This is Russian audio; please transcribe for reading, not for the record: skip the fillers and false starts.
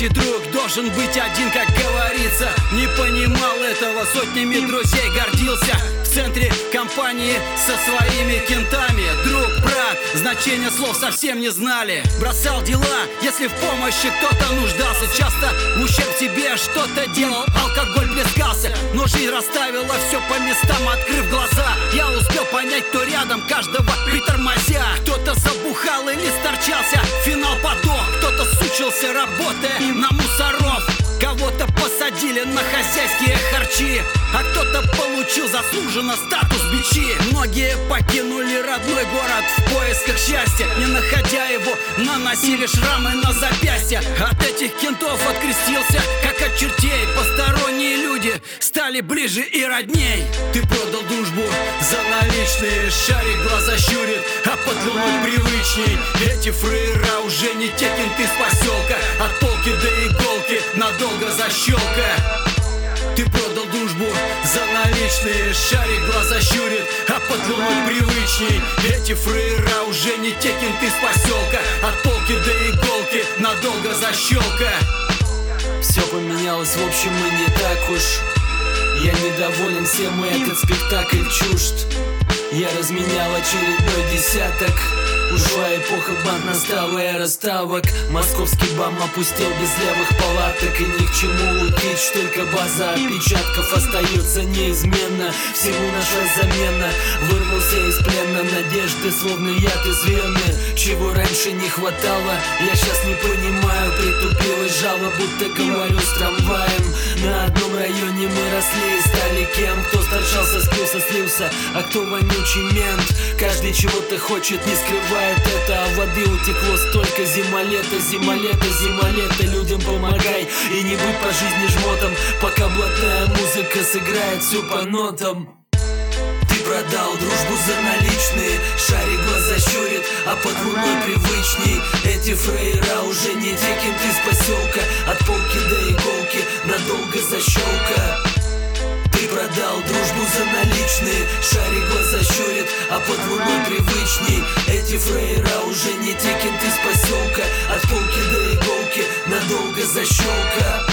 Настоящий друг должен быть один, как говорится. Не понимал этого, сотнями друзей гордился. В центре компании со своими кентами. Друг, брат, значения слов совсем не знали. Бросал дела, если в помощи кто-то нуждался. Часто в ущерб себе что-то делал, алкоголь плескался. Но жизнь расставила все по местам, открыв глаза. Я успел понять, кто рядом, каждого притормозя. Кто-то забухал или сторчался, финал подох. Кто-то сучился, работая на мусоров. Кого-то посадили на хозяйские харчи, а кто-то получил заслуженно статус бичи. Многие покинули родной город в поисках счастья. Не находя его, наносили шрамы на запястья. От этих кентов открестился, как от чертей. Посторонние люди стали ближе и родней. Ты продал дружбу за наличные, шарик глаза щурит, а подлунок привычней. Эти фрейра уже не те кенты с поселка, от полки до иголки надолго защелка. Ты продал дружбу за наличные, шарик глаза щурит, а подлунок привычней. Эти фрейра уже не те кенты с поселка, от полки до иголки надолго защелка. Все поменялось, в общем, и не так уж. Я недоволен всем, и этот спектакль чужд. Я разменял очередной десяток. Ушла эпоха, банд, настала эра ставок. Московский бам опустел без левых палаток. И ни к чему утечь, только база отпечатков остается неизменно. Всему нашлась замена, вырвался из плена. Надежды, словно яд из вены. Чего раньше не хватало, я сейчас не понимаю. Притупилась жало, будто говорю с трамваем. На одном районе мы росли и стали кем. Кто сторчался, спился, слился, а кто вонючий мент. Каждый чего-то хочет, не скрывает это, а воды утекло столько. Зима-лето, зима-лето, зима-лето. Людям помогай и не будь по жизни жмотом, пока блатная музыка сыграет все по нотам. Ты продал дружбу за наличные, шарик глаза щурит, а под луной привычней. Эти фрейра уже не те кенты с поселка, от полки до иголки надолго защелка. Ты продал дружбу за наличные, шарик глаза щурит, а под луной привычней. Эти фрейра уже не те кенты с поселка, от полки до иголки надолго защелка.